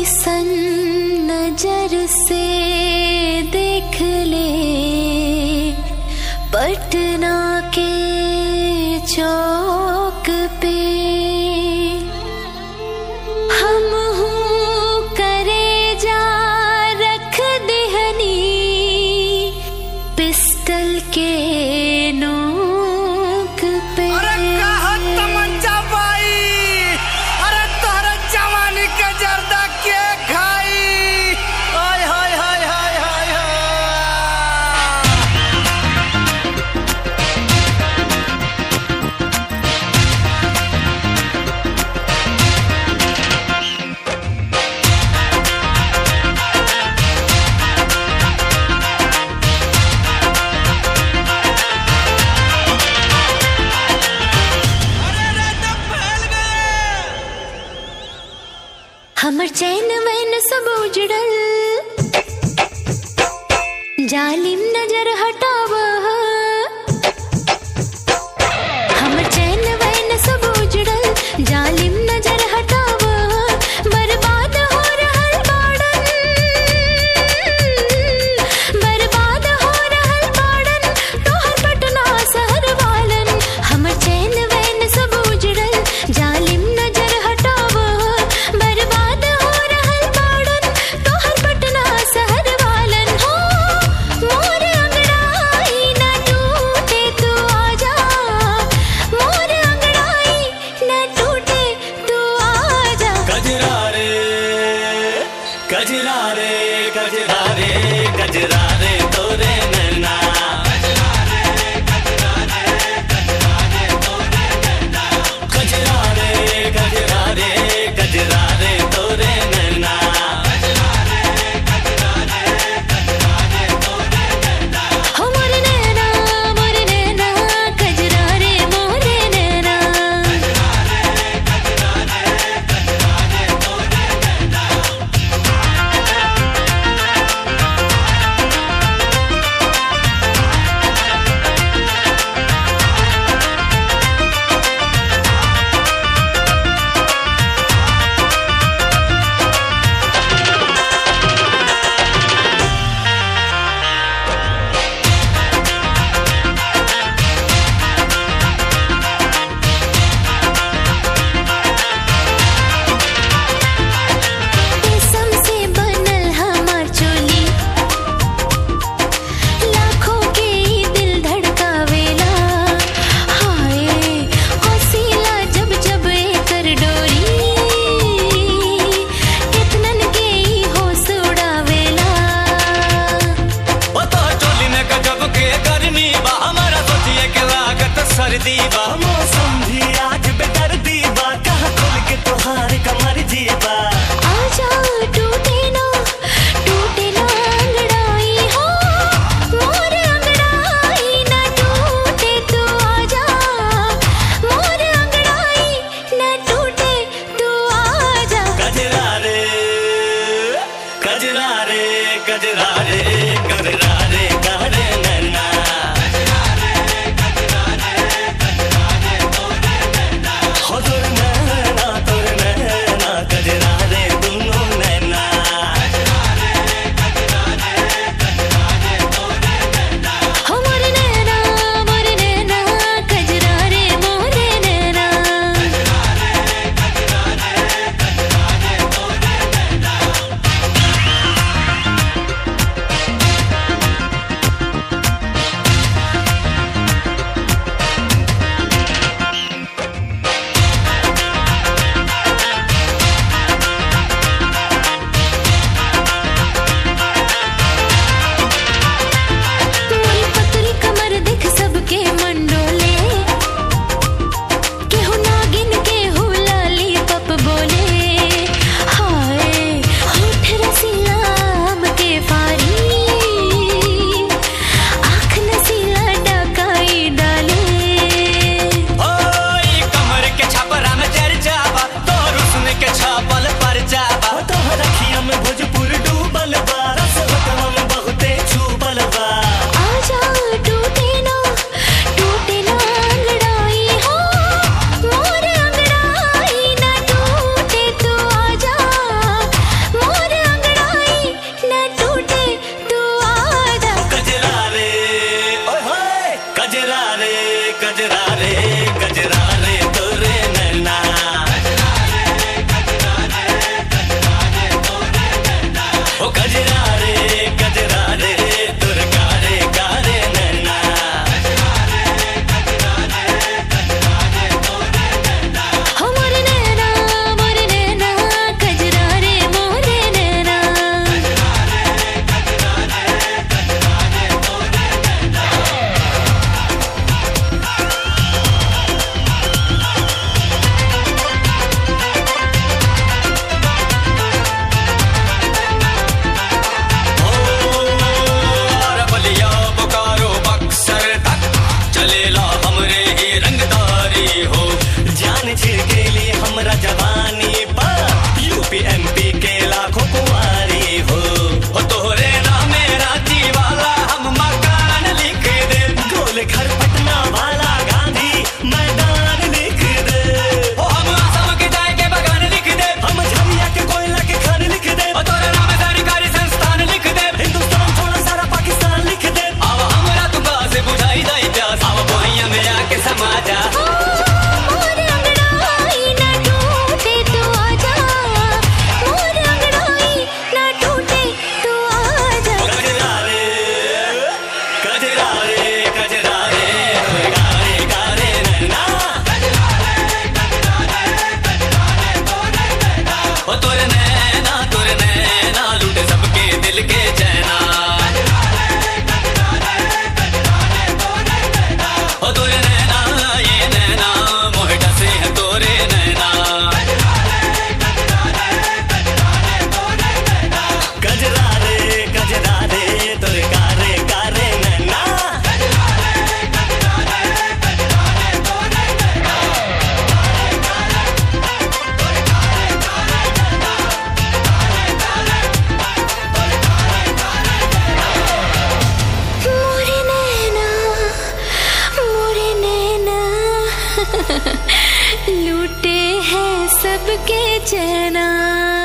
सन नजर से देख ले पटना के चौक पे हम हूँ करे जा रख देहनी पिस्टल के नोक पे। अरे कहा तमंचा भाई, अरे तोहरा जवानी के जर्दा के खाई। हाय हाय हाय हाय हाय हाय। हमर चैन वैन सब उजड़ल, जालिम नजर हटाव। हमर चैन वैन सब उजड़ल, जालिम नजर हटाव। बर्बाद हो रहल बाड़न, बर्बाद हो रहल बाड़न तोहर पटना शहर वालन। हमर चैन वैन सब उजड़ल, जालिम नजर हटाव। बर्बाद हो रहल बाड़न तोहर पटना शहर वालन। हो मोर अंगड़ाई न टूटे तू आजा, मोर अंगड़ाई न टूटे तू आजा। गजरा रे गजरा रे गजरा रे गजरा रे तोरे नैना। गजरा रे गजरा रे गजरा रे तोरे नैना। गजरा रे गजरा रे गजरा रे तोरे नैना। गजरा रे गजरा रे गजरा रे तोरे नैना। हो मोर नैना गजरा रे मोर नैना। गजरा रे गजरा रे गजरा रे तोरे नैना। रेशम से बनल हमार चोली, लाखों के ई दिल धड़कावेला। हाय हसीला जब जब एकर डोरी, कितनन के ई होश उड़ावेला। ओ तो चोली में गजब के गर्मी बा, हमारा सोचिए के लागत सर्दी बा। मौसम भी आज बेदर्दी बा, कहाँ खोल के तोहार कमर जीबा। आजा टूटे ना अंगड़ाई हो, मोर अंगड़ाई न टूटे तू आजा, मोर अंगड़ाई न टूटे तू आजा। गजरा रे गजरा रे गजरा रे गजरा रे गहरे नैना। गजरा रे गजरा रे गजरा रे तोरे नैना। हो तोरे नैना तोरे नैना। जान छिड़केली हमरा जवानी पर यूपी एमपी के लाखों कुंवारी हो तोहरे नामे रांची वाला हम मकान लिख दे गोल घर पटना वाला गांधी मैदान लिख दे हम आसाम के चाय के बगान लिख दे हम झरिया के कोयला के खान लिख दे तोरे नाम सरकारी संस्थान लिख दे हिंदुस्तान छोड़ सारा पाकिस्तान लिख दे अब हमरा तू से बुझाई दई प्यास अब भैया में आके समा जा मोर अंगड़ाई ना टूटे तू आजा मोर अंगड़ाई ना टूटे तू आजा गजरा रे गजरा रे गजरा रे गारे गारे नैना तोरे नैना लूटे सबके दिल के चैना तोरे नैना ये नैना मोहटा से है तोरे नैना गजरा रे तोरे गारे गारे नैना मोरे नैना लूटे हैं सबके चैना।